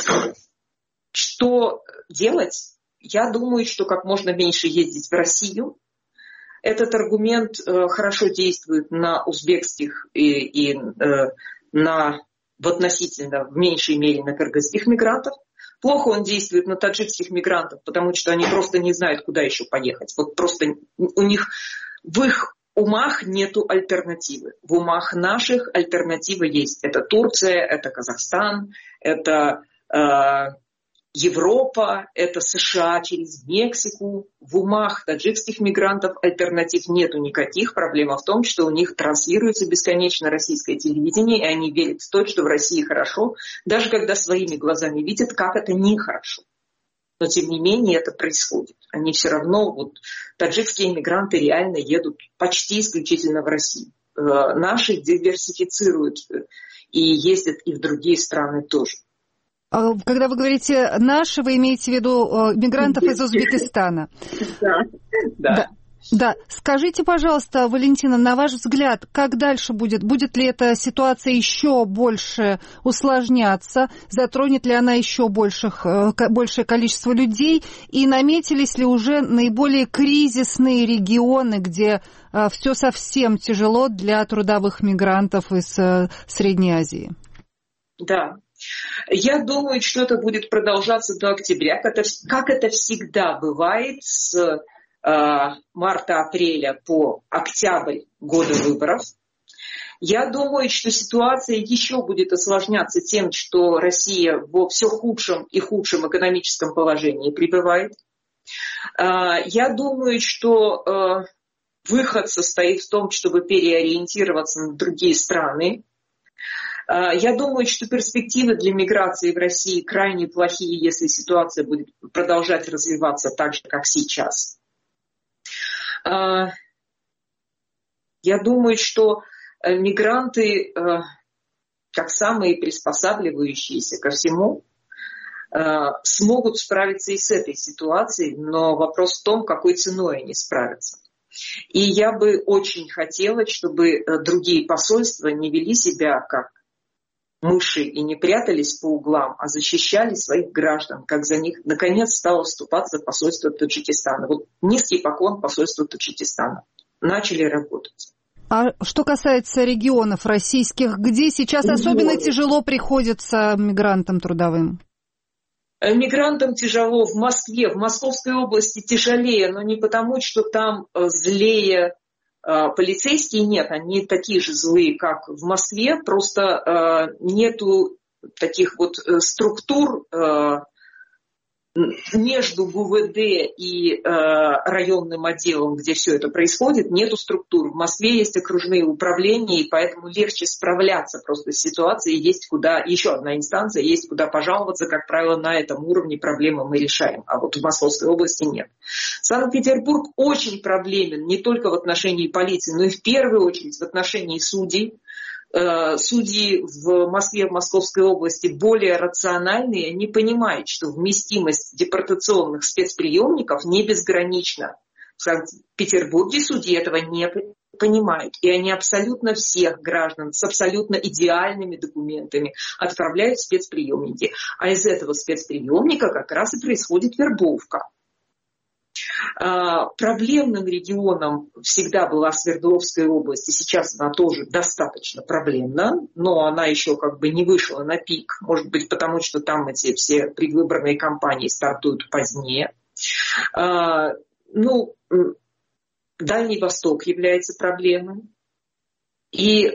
Что делать? Я думаю, что как можно меньше ездить в Россию. Этот аргумент э, хорошо действует на узбекских и, и э, на, в относительно в меньшей мере на кыргызских мигрантов. Плохо он действует на таджикских мигрантов, потому что они просто не знают, куда еще поехать. Вот просто у них в их умах нету альтернативы. В умах наших альтернатива есть. Это Турция, это Казахстан, это э, Европа, это США через Мексику. В умах таджикских мигрантов альтернатив нету никаких. Проблема в том, что у них транслируется бесконечно российское телевидение, и они верят в то, что в России хорошо, даже когда своими глазами видят, как это нехорошо. Но тем не менее это происходит. Они все равно, вот, таджикские мигранты реально едут почти исключительно в Россию. Э, наши диверсифицируют и ездят и в другие страны тоже. Когда вы говорите «наши», вы имеете в виду мигрантов из Узбекистана? Да, да. Да, скажите, пожалуйста, Валентина, на ваш взгляд, как дальше будет? Будет ли эта ситуация еще больше усложняться? Затронет ли она еще больших, большее количество людей? И наметились ли уже наиболее кризисные регионы, где все совсем тяжело для трудовых мигрантов из Средней Азии? Да. Я думаю, что это будет продолжаться до октября, как это, как это всегда бывает с марта-апреля по октябрь года выборов. Я думаю, что ситуация еще будет осложняться тем, что Россия во все худшем и худшем экономическом положении пребывает. Я думаю, что выход состоит в том, чтобы переориентироваться на другие страны. Я думаю, что перспективы для миграции в России крайне плохие, если ситуация будет продолжать развиваться так же, как сейчас. Я думаю, что мигранты, как самые приспосабливающиеся ко всему, смогут справиться и с этой ситуацией, но вопрос в том, какой ценой они справятся. И я бы очень хотела, чтобы другие посольства не вели себя как мыши и не прятались по углам, а защищали своих граждан, как за них наконец стало вступаться посольство Таджикистана. Вот низкий поклон посольству Таджикистана. Начали работать. А что касается регионов российских, где сейчас Регионы. особенно тяжело приходится мигрантам трудовым? Мигрантам тяжело в Москве, в Московской области тяжелее, но не потому, что там злее полицейские, нет, они такие же злые, как в Москве, просто нету таких вот структур между ГУВД и э, районным отделом, где все это происходит, нету структур. В Москве есть окружные управления, и поэтому легче справляться просто с ситуацией. Есть куда, еще одна инстанция, есть куда пожаловаться. Как правило, на этом уровне проблемы мы решаем, а вот в Московской области нет. Санкт-Петербург очень проблемен не только в отношении полиции, но и в первую очередь в отношении судей. Судьи в Москве, в Московской области более рациональные, они понимают, что вместимость депортационных спецприемников не безгранична. В Санкт-Петербурге судьи этого не понимают. И они абсолютно всех граждан с абсолютно идеальными документами отправляют в спецприемники. А из этого спецприемника как раз и происходит вербовка. Проблемным регионом всегда была Свердловская область, и сейчас она тоже достаточно проблемна, но она еще как бы не вышла на пик, может быть, потому что там эти все предвыборные кампании стартуют позднее. Ну, Дальний Восток является проблемой, и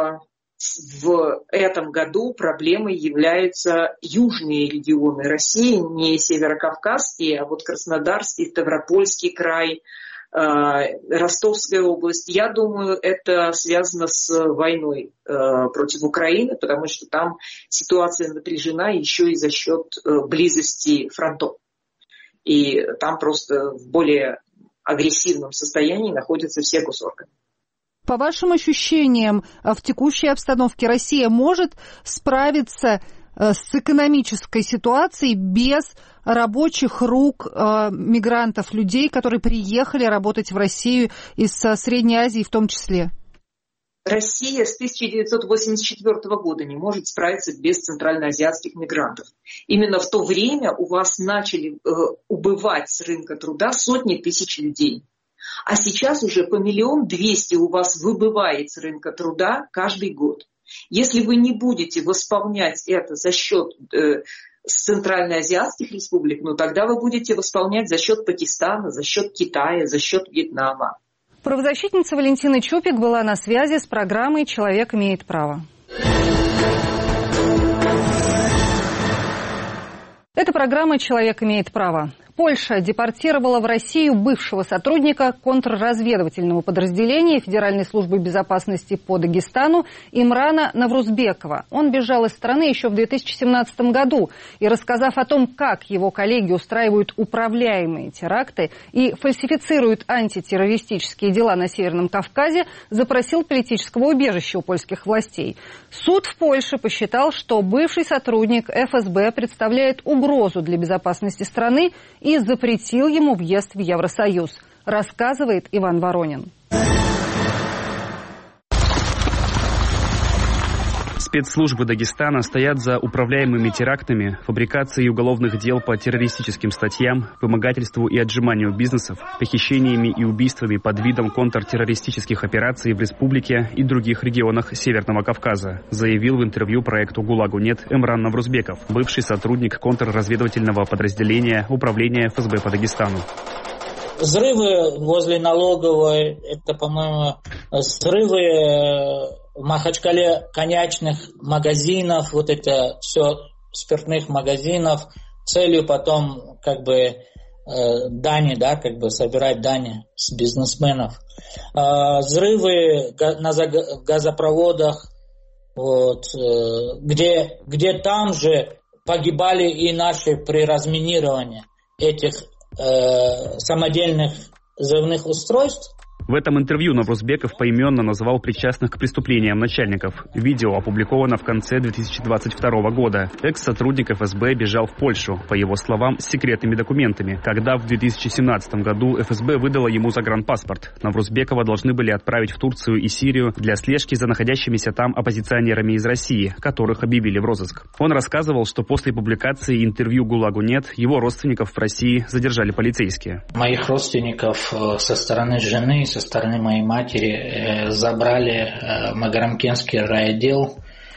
в этом году проблемой являются южные регионы России, не северокавказские, а вот Краснодарский, Ставропольский край, Ростовская область. Я думаю, это связано с войной против Украины, потому что там ситуация напряжена еще и за счет близости фронтов. И там просто в более агрессивном состоянии находятся все госорганы. По вашим ощущениям, в текущей обстановке Россия может справиться с экономической ситуацией без рабочих рук мигрантов, людей, которые приехали работать в Россию из Средней Азии в том числе? Россия с тысяча девятьсот восемьдесят четвёртого года не может справиться без центральноазиатских мигрантов. Именно в то время у вас начали убывать с рынка труда сотни тысяч людей. А сейчас уже по миллион двести у вас выбывает с рынка труда каждый год. Если вы не будете восполнять это за счет э, центральноазиатских республик, ну тогда вы будете восполнять за счет Пакистана, за счет Китая, за счет Вьетнама. Правозащитница Валентина Чупик была на связи с программой «Человек имеет право». Это программа «Человек имеет право». Польша депортировала в Россию бывшего сотрудника контрразведывательного подразделения Федеральной службы безопасности по Дагестану Имрана Наврузбекова. Он бежал из страны еще в две тысячи семнадцатом году и, рассказав о том, как его коллеги устраивают управляемые теракты и фальсифицируют антитеррористические дела на Северном Кавказе, запросил политического убежища у польских властей. Суд в Польше посчитал, что бывший сотрудник эф эс бэ представляет угрозу для безопасности страны и запретил ему въезд в Евросоюз. рассказывает Иван Воронин. Спецслужбы Дагестана стоят за управляемыми терактами, фабрикацией уголовных дел по террористическим статьям, вымогательству и отжиманию бизнесов, похищениями и убийствами под видом контртеррористических операций в республике и других регионах Северного Кавказа, заявил в интервью проекту «ГУЛАГу нет» Эмран Наврузбеков, бывший сотрудник контрразведывательного подразделения Управления эф эс бэ по Дагестану. Взрывы возле налоговой, это, по-моему, взрывы в Махачкале коньячных магазинов, вот это все спиртных магазинов, целью потом как бы э, дани, да, как бы собирать дани с бизнесменов. Э, взрывы на газопроводах, вот, э, где, где там же погибали и наши при разминировании этих э, самодельных взрывных устройств. В этом интервью Наврузбеков поименно назвал причастных к преступлениям начальников. Видео опубликовано в конце две тысячи двадцать второго года. Экс-сотрудник эф эс бэ бежал в Польшу, по его словам, с секретными документами, когда в две тысячи семнадцатом году эф эс бэ выдала ему загранпаспорт. Наврузбекова должны были отправить в Турцию и Сирию для слежки за находящимися там оппозиционерами из России, которых объявили в розыск. Он рассказывал, что после публикации интервью «ГУЛАГу нет» его родственников в России задержали полицейские. Моих родственников со стороны жены, со стороны моей матери забрали в Магарамкентский райотдел.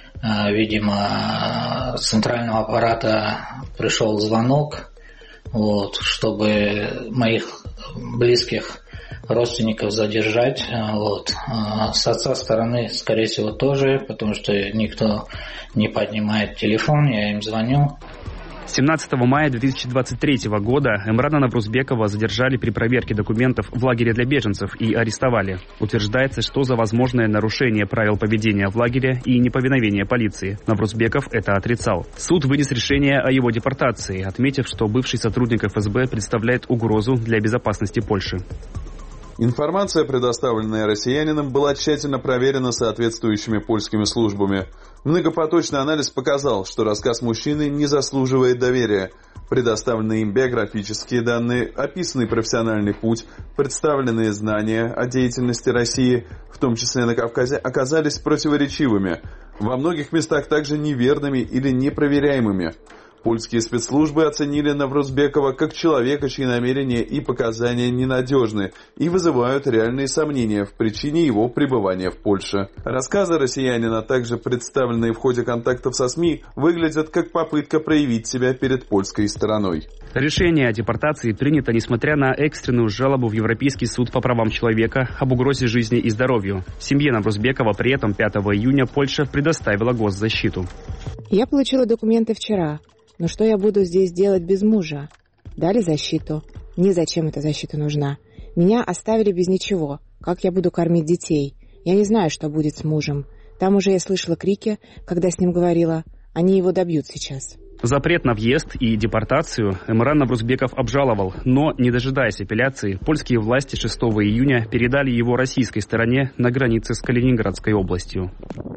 Видимо, с центрального аппарата пришел звонок, вот, чтобы моих близких родственников задержать. Вот. С отца стороны, скорее всего, тоже, потому что никто не поднимает телефон, я им звоню. семнадцатого мая две тысячи двадцать третьего года Эмрана Наврузбекова задержали при проверке документов в лагере для беженцев и арестовали. Утверждается, что за возможное нарушение правил поведения в лагере и неповиновение полиции. Наврузбеков это отрицал. Суд вынес решение о его депортации, отметив, что бывший сотрудник эф эс бэ представляет угрозу для безопасности Польши. Информация, предоставленная россиянином, была тщательно проверена соответствующими польскими службами. Многопоточный анализ показал, что рассказ мужчины не заслуживает доверия. Предоставленные им биографические данные, описанный профессиональный путь, представленные знания о деятельности России, в том числе на Кавказе, оказались противоречивыми, во многих местах также неверными или непроверяемыми. Польские спецслужбы оценили Наврузбекова как человека, чьи намерения и показания ненадежны и вызывают реальные сомнения в причине его пребывания в Польше. Рассказы россиянина, также представленные в ходе контактов со СМИ, выглядят как попытка проявить себя перед польской стороной. Решение о депортации принято несмотря на экстренную жалобу в Европейский суд по правам человека об угрозе жизни и здоровью. Семье Наврузбекова при этом пятого июня Польша предоставила госзащиту. Я получила документы вчера. Но что я буду здесь делать без мужа? Дали защиту. Мне зачем эта защита нужна? Меня оставили без ничего. Как я буду кормить детей? Я не знаю, что будет с мужем. Там уже я слышала крики, когда с ним говорила. Они его добьют сейчас. Запрет на въезд и депортацию Эмран Наврузбеков обжаловал, но, не дожидаясь апелляции, польские власти шестого июня передали его российской стороне на границе с Калининградской областью.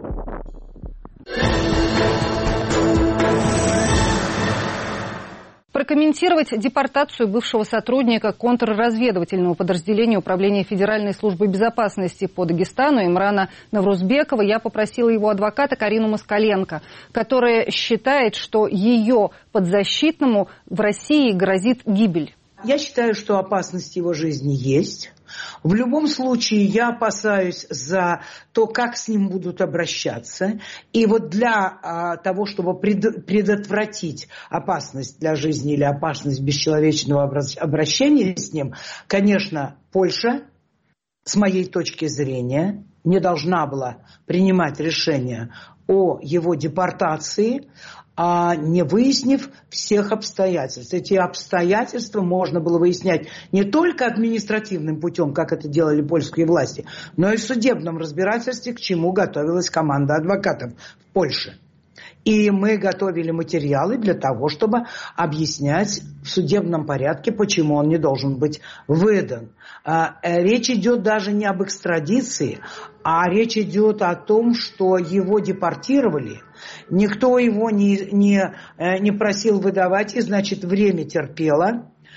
Прокомментировать депортацию бывшего сотрудника контрразведывательного подразделения Управления Федеральной службы безопасности по Дагестану Эмрана Наврузбекова я попросила его адвоката Карину Москаленко, которая считает, что ее подзащитному в России грозит гибель. Я считаю, что опасность его жизни есть. В любом случае, я опасаюсь за то, как с ним будут обращаться. И вот для а, того, чтобы пред, предотвратить опасность для жизни или опасность бесчеловечного обращения с ним, конечно, Польша, с моей точки зрения, не должна была принимать решение о его депортации, а не выяснив всех обстоятельств. Эти обстоятельства можно было выяснять не только административным путем, как это делали польские власти, но и в судебном разбирательстве, к чему готовилась команда адвокатов в Польше. И мы готовили материалы для того, чтобы объяснять в судебном порядке, почему он не должен быть выдан. Речь идет даже не об экстрадиции, а речь идет о том, что его депортировали. Никто его не, не, не просил выдавать, и, значит, время терпело.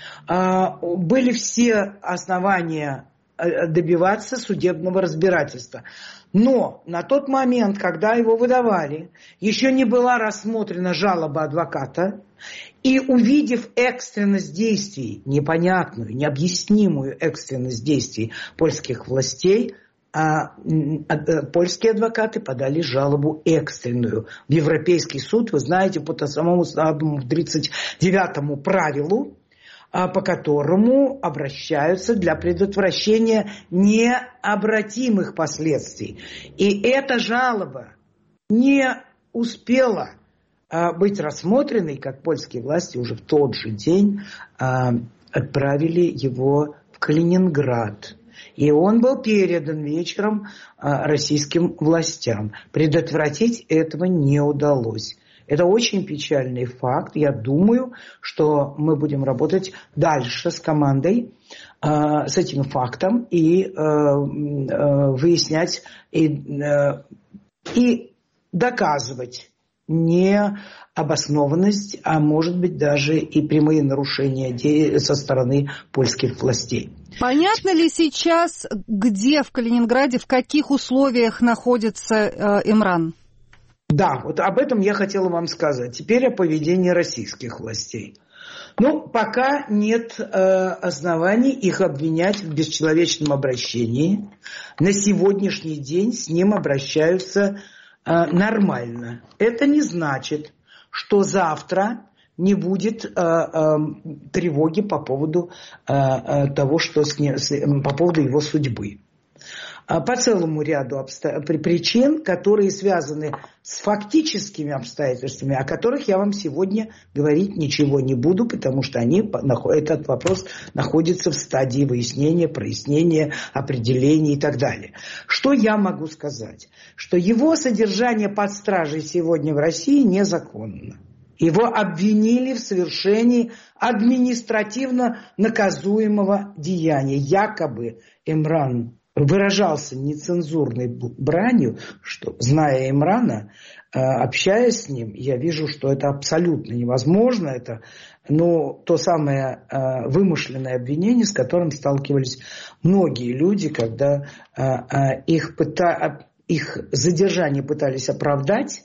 были все основания добиваться судебного разбирательства. Но на тот момент, когда его выдавали, еще не была рассмотрена жалоба адвоката, и увидев экстренность действий, непонятную, необъяснимую экстренность действий польских властей, а польские адвокаты подали жалобу экстренную в Европейский суд, вы знаете, по самому тридцать девятому правилу, по которому обращаются для предотвращения необратимых последствий. И эта жалоба не успела быть рассмотренной, как польские власти уже в тот же день отправили его в Калининград. И он был передан вечером российским властям. Предотвратить этого не удалось. Это очень печальный факт. Я думаю, что мы будем работать дальше с командой, э, с этим фактом и э, э, выяснять и, э, и доказывать необоснованность, а может быть даже и прямые нарушения со стороны польских властей. Понятно ли сейчас, где в Калининграде, в каких условиях находится э, Имран? Да, вот об этом я хотела вам сказать. Теперь о поведении российских властей. Ну, пока нет э, оснований их обвинять в бесчеловечном обращении. На сегодняшний день с ним обращаются э, нормально. Это не значит, что завтра не будет э, э, тревоги по поводу э, э, того, что с ним, с, по поводу его судьбы. По целому ряду обсто... причин, которые связаны с фактическими обстоятельствами, о которых я вам сегодня говорить ничего не буду, потому что они, этот вопрос находится в стадии выяснения, прояснения, определения и так далее. Что я могу сказать? Что его содержание под стражей сегодня в России незаконно. Его обвинили в совершении административно наказуемого деяния. Якобы Имран выражался нецензурной бранью, что, зная Имрана, общаясь с ним, я вижу, что это абсолютно невозможно. Это, ну, то самое вымышленное обвинение, с которым сталкивались многие люди, когда их, пыта... их задержание пытались оправдать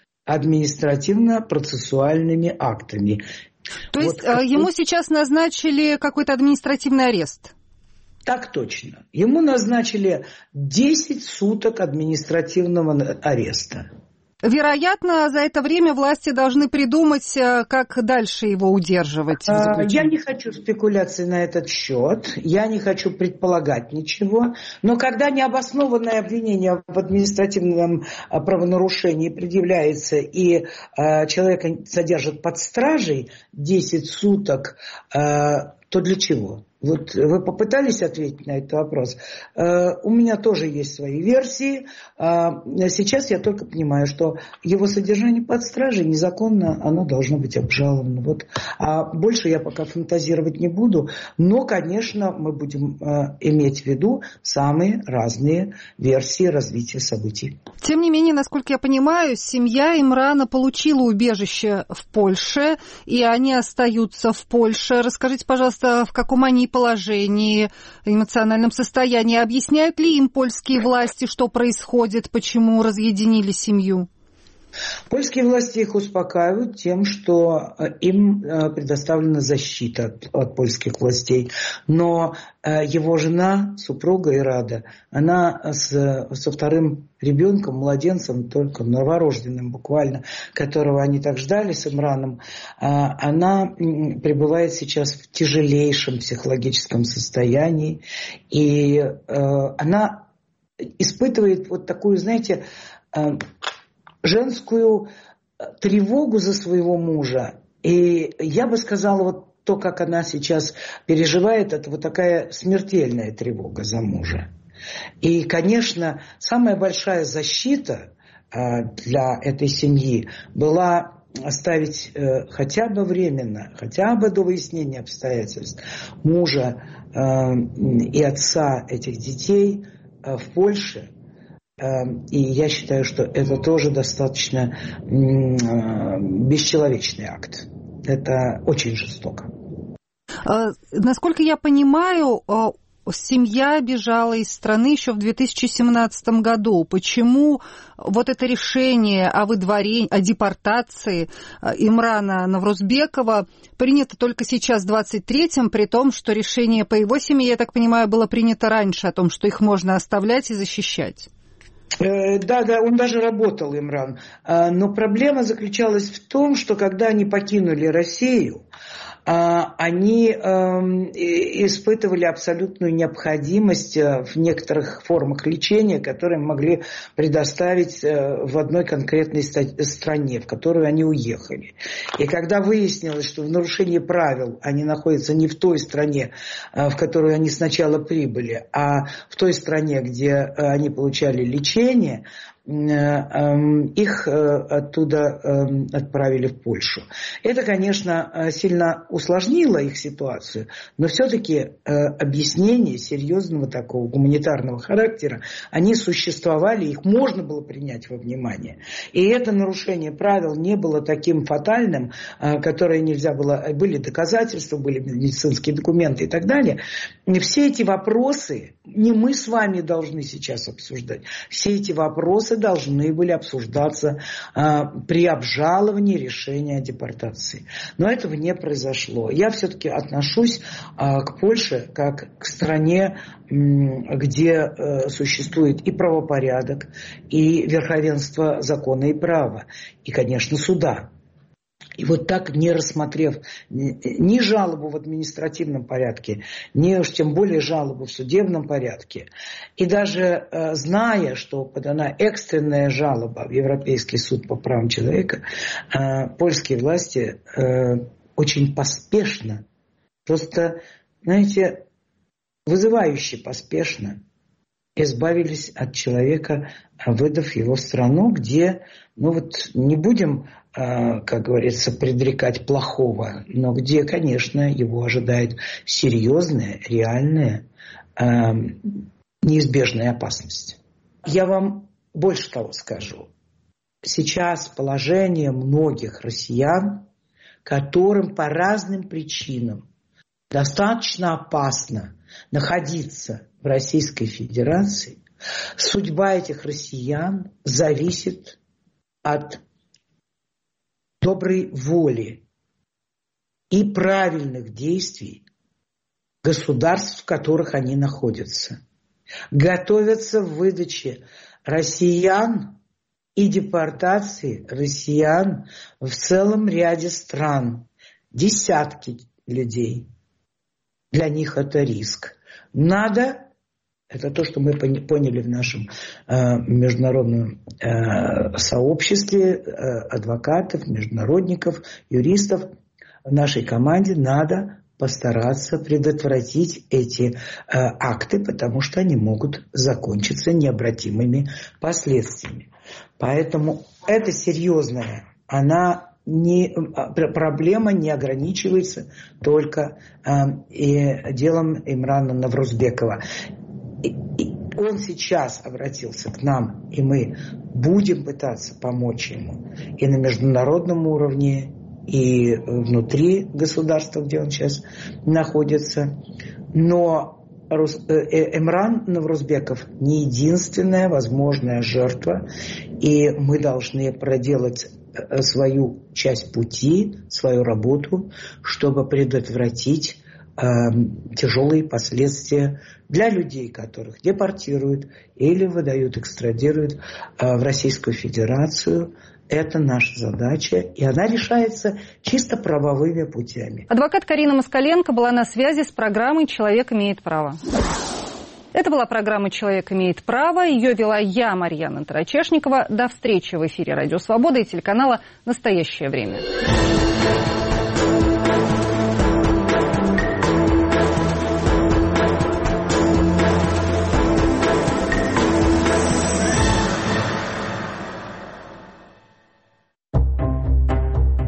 административно-процессуальными актами. То вот есть как... ему сейчас назначили какой-то административный арест? Так точно. Ему назначили десять суток административного ареста. Вероятно, за это время власти должны придумать, как дальше его удерживать. Я не хочу спекуляций на этот счет, я не хочу предполагать ничего, но когда необоснованное обвинение в административном правонарушении предъявляется и человека содержат под стражей десять суток, то для чего? Вот вы попытались ответить на этот вопрос. У меня тоже есть свои версии. Сейчас я только понимаю, что его содержание под стражей незаконно, оно должно быть обжаловано. Вот. А больше я пока фантазировать не буду. Но, конечно, мы будем иметь в виду самые разные версии развития событий. Тем не менее, насколько я понимаю, семья Имрана получила убежище в Польше, и они остаются в Польше. Расскажите, пожалуйста, в каком они положении, эмоциональном состоянии. Объясняют ли им польские власти, что происходит, почему разъединили семью? Польские власти их успокаивают тем, что им предоставлена защита от, от польских властей. Но его жена, супруга Ирада, она с, со вторым ребенком, младенцем, только новорожденным буквально, которого они так ждали с Имраном, она пребывает сейчас в тяжелейшем психологическом состоянии. И она испытывает вот такую, знаете, женскую тревогу за своего мужа. И я бы сказала, вот то, как она сейчас переживает, это вот такая смертельная тревога за мужа. И, конечно, самая большая защита для этой семьи была оставить хотя бы временно, хотя бы до выяснения обстоятельств мужа и отца этих детей в Польше. И я считаю, что это тоже достаточно бесчеловечный акт. Это очень жестоко. Насколько я понимаю, семья бежала из страны еще в две тысячи семнадцатом году. Почему вот это решение о выдворении, о депортации Имрана Наврузбекова принято только сейчас, в двадцать третьем, при том, что решение по его семье, я так понимаю, было принято раньше, о том, что их можно оставлять и защищать? Да, да, он даже работал, Имран. Но проблема заключалась в том, что когда они покинули Россию, они испытывали абсолютную необходимость в некоторых формах лечения, которые могли предоставить в одной конкретной стране, в которую они уехали. И когда выяснилось, что в нарушении правил они находятся не в той стране, в которую они сначала прибыли, а в той стране, где они получали лечение, их оттуда отправили в Польшу. Это, конечно, сильно усложнило их ситуацию, но все-таки объяснения серьезного такого гуманитарного характера, они существовали, их можно было принять во внимание. И это нарушение правил не было таким фатальным, которое нельзя было... Были доказательства, были медицинские документы и так далее. И все эти вопросы не мы с вами должны сейчас обсуждать. Все эти вопросы должны были обсуждаться а, при обжаловании решения о депортации. Но этого не произошло. Я все-таки отношусь а, к Польше как к стране, м, где а, существует и правопорядок, и верховенство закона и права, и, конечно, суда. И вот так, не рассмотрев ни жалобу в административном порядке, ни уж тем более жалобу в судебном порядке, и даже э, зная, что подана экстренная жалоба в Европейский суд по правам человека, э, польские власти э, очень поспешно, просто, знаете, вызывающе поспешно избавились от человека, выдав его в страну, где, ну вот, не будем, как говорится, предрекать плохого, но где, конечно, его ожидает серьезная, реальная, неизбежная опасность. Я вам больше того скажу. Сейчас положение многих россиян, которым по разным причинам достаточно опасно находиться в Российской Федерации, судьба этих россиян зависит от доброй воли и правильных действий государств, в которых они находятся. Готовятся в выдаче россиян и депортации россиян в целом ряде стран. Десятки людей. Для них это риск. Надо, это то, что мы поняли в нашем э, международном э, сообществе э, адвокатов, международников, юристов, в нашей команде надо постараться предотвратить эти э, акты, потому что они могут закончиться необратимыми последствиями. Поэтому это серьезная, она не, проблема не ограничивается только э, и делом Имрана Наврузбекова. И, и он сейчас обратился к нам, и мы будем пытаться помочь ему и на международном уровне, и внутри государства, где он сейчас находится. Но Имран Наврузбеков не единственная возможная жертва, и мы должны проделать свою часть пути, свою работу, чтобы предотвратить э, тяжелые последствия для людей, которых депортируют или выдают, экстрадируют э, в Российскую Федерацию. Это наша задача, и она решается чисто правовыми путями. Адвокат Карина Москаленко была на связи с программой «Человек имеет право». Это была программа «Человек имеет право». Ее вела я, Марьяна Тарачешникова. До встречи в эфире «Радио Свобода» и телеканала «Настоящее время».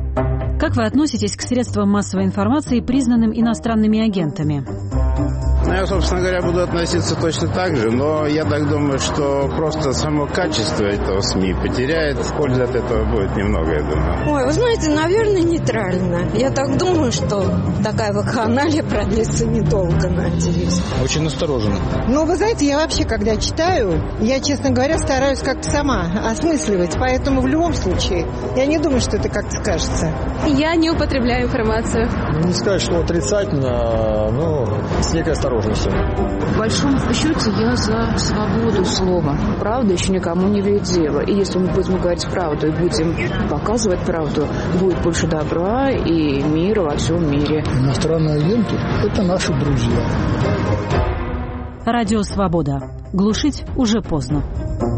Как вы относитесь к средствам массовой информации, признанным иностранными агентами? Ну, я, собственно говоря, буду относиться точно так же, но я так думаю, что просто само качество этого СМИ потеряет, пользы от этого будет немного, я думаю. Ой, вы знаете, наверное, нейтрально. Я так думаю, что такая вакханалия продлится недолго, надеюсь. Очень настороженно. Ну, вы знаете, я вообще, когда читаю, я, честно говоря, стараюсь как-то сама осмысливать, поэтому в любом случае я не думаю, что это как-то скажется. Я не употребляю информацию. Не сказать, что отрицательно, но с некой осторожностью. В большом счете я за свободу слова. Правда еще никому не вредила. И если мы будем говорить правду и будем показывать правду, будет больше добра и мира во всем мире. Иностранные агенты – это наши друзья. Радио «Свобода». Глушить уже поздно.